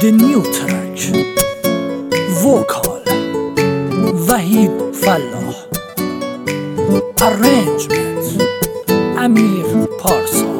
The new track Vocal وحید فلاح Arrangement امیر پارسا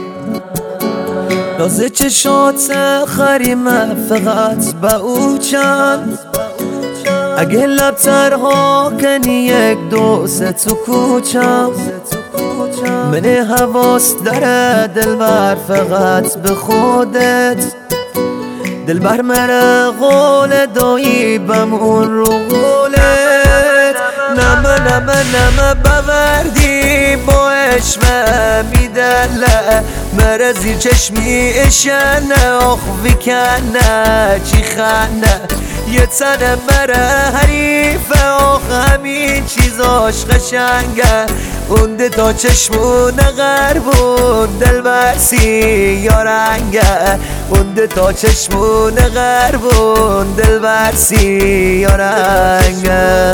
لازه چشات خریمه فقط به او چند اگه لبترها کنی یک دو سه تو کوچم من حواس داره دلبر فقط به خودت دلبر مره قول دایی بمون رو قولت نمه بوردی با عشمه میدله مره زیر چشمی اشنه آخ ویکنه چی خنه یه تنه مره حریفه آخ همین چیزاش قشنگه اونده تا چشمونه غربون دل برسی یا رنگه اونده تا چشمونه غربون دل برسی یا رنگه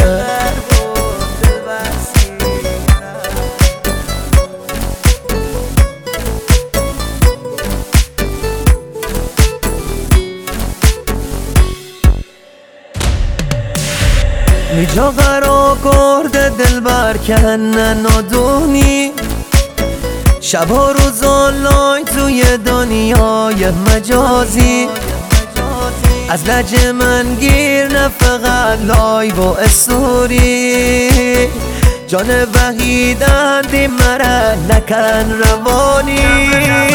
میجا قرار کرده دل برکنه نادونی شبا روزا لای توی دنیای مجازی از لج من گیر نه فقط لایو و استوری جان وحیدندی مره نکن روانی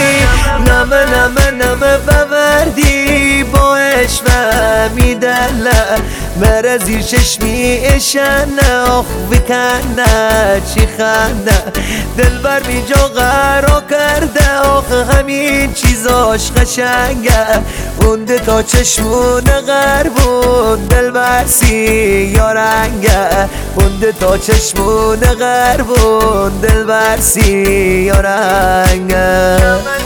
نمه بوردی با عشقه میدله مره زیر چشمی اشنه آخ بکنه چی خنده دلبر میجا قرار کرده آخ همین چیزاش قشنگه اونده تا چشمونه غربون دل برسی یا رنگه اونده تا چشمونه غربون دل برسی یا رنگه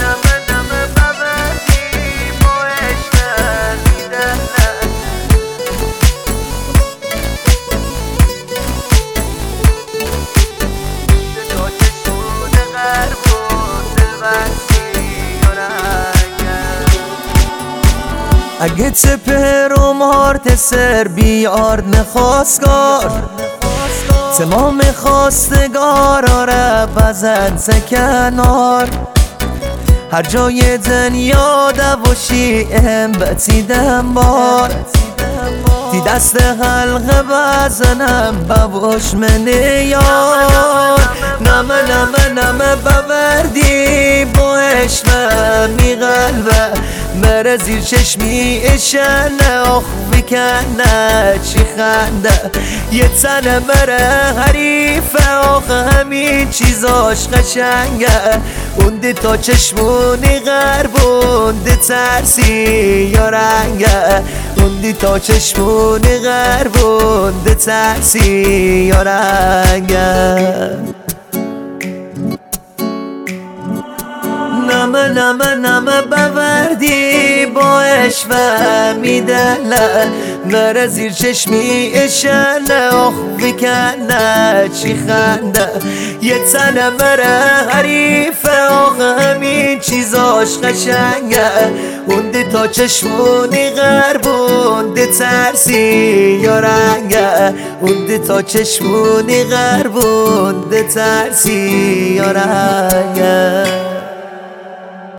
اگه تپرم هارت سر بیار نخواستگار تمام خواستگار آره بزن سکنار هر جای دنیا دوشی ام بتیدم بار تی دست حلقه بزنم بوش منه یار نمه بوردی با عشقه می قلبه مره زیر چشمی اشنه آخ بکنه چی خنده یه تنه مره حریفه آخ همین چیزاش قشنگه اونده تا چشمونی غربونده ترسی یا رنگه اونده تا چشمونی غربونده ترسی یا رنگه نمه بوردی با عشقه میدله مره زیر چشمی اشنه آخ بکنه چی خنده یه تنه مره حریفه آخ همین چیزاش قشنگه اونده تا چشمونی غربونده ترسی یا رنگه اونده تا چشمونی غربونده ترسی یا رنگه